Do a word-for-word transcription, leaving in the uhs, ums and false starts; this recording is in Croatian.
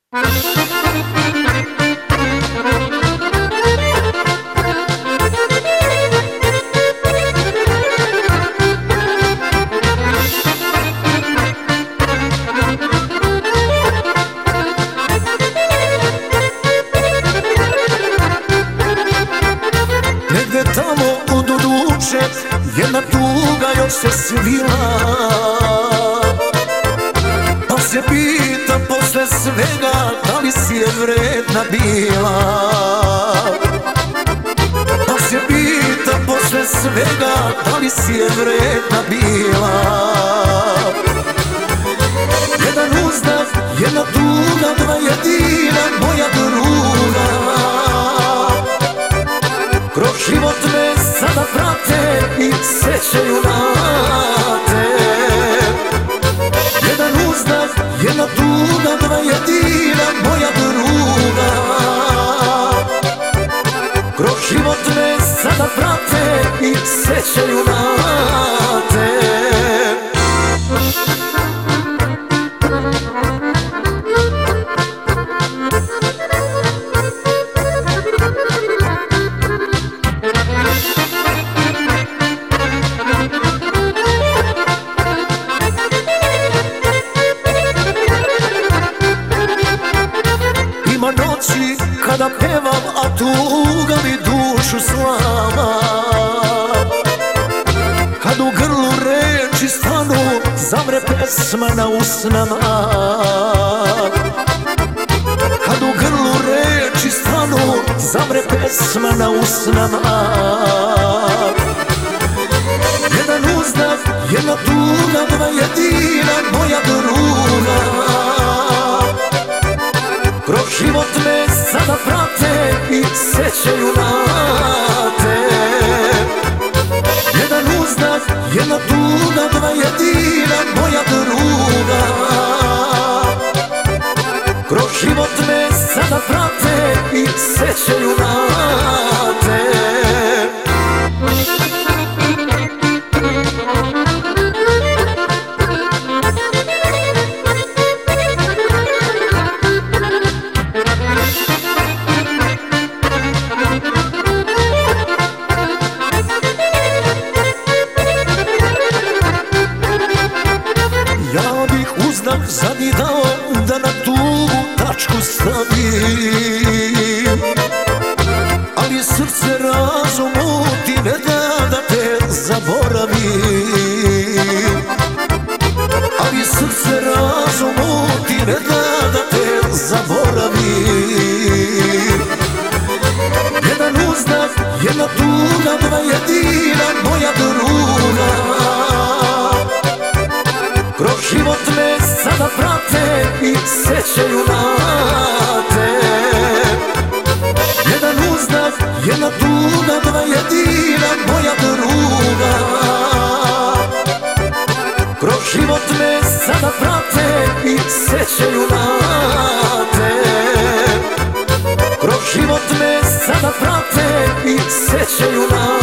Negde tamo od duše jedna tuga još se svila, pa se pitam posle svega da li si je vredna bila. Pa se pitam posle svega da li si je vredna bila. Jedan uzdah, jedna tuga, dva jedina moja druga. Kroz život me sada prate i sećaju na te. Jedan uzdah, jedna tuga, dva jedina moja druga. Kroz život me sada prate i sećaju na te. Ima noći kada pevam, a tuga mi dušu slama. Kad u grlu reči stanu, zamre pesma na usnama. Kad u grlu reči stanu, zamre pesma na usnama. Jedan uzdah, jedna tuga, dva jedina moja druga. Kroz život me sada prate i sećaju na te. Jedan uzdah, jedna tuga, dva jedina moja druga. Kroz život me sada prate i sećaju na te. Ja bih uzdah zadnji dao da na tugu tačku stavim, ali srce razum muti, ne da da te zaboravim. Ali srce razum muti, ne da da te zaboravim. Jedan uzdah, jedna tuga, dva jedina moja druga. Kroz život me sada prate i sećaju na te. Jedan uzdah, jedna tuga, dva jedina moja druga. Kroz život me sada prate i sećaju na te. Kroz život me sada prate i sećaju na te.